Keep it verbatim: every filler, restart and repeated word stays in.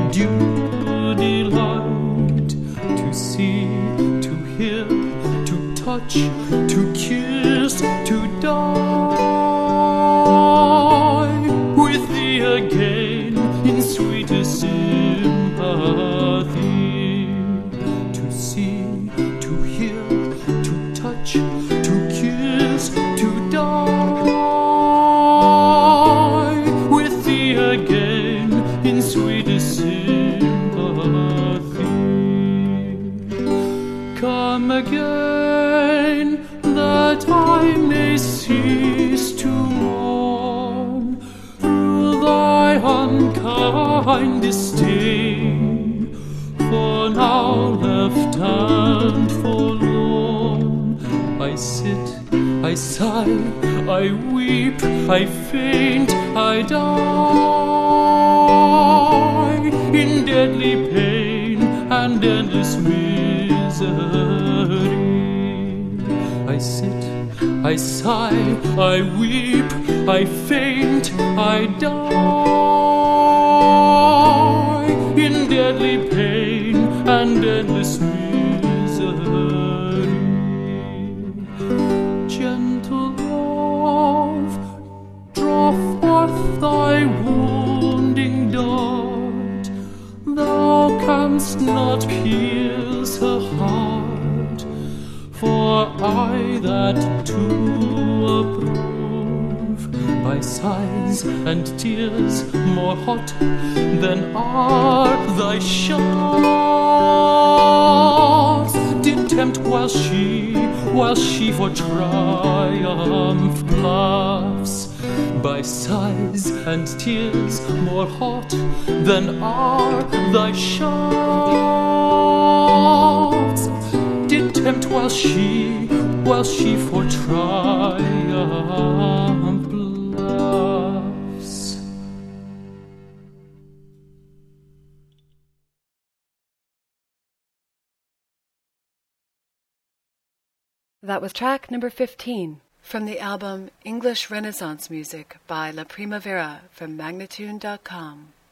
do delight to see, to hear, to touch, to kiss, to die with thee again in sweetest sympathy. To see, to hear, to touch, to kiss, to die with thee again in sweetest sympathy. Come again, that I may cease to mourn through thy unkind disdain. For now left and forlorn, I sit, I sigh, I weep, I faint, I die in deadly pain and endless misery. I sit, I sigh, I weep, I faint, I die in deadly pain and endless misery. Gentle love, draw forth thy wounding dart. Thou canst not pierce her heart, for I that too approve by sighs and tears more hot than are thy shafts, did tempt while she, while she for triumph laughs. By sighs and tears more hot than are thy shafts, did tempt while she, while she for triumph laughs. That was track number fifteen from the album English Renaissance Music by La Primavera from Magnatune dot com.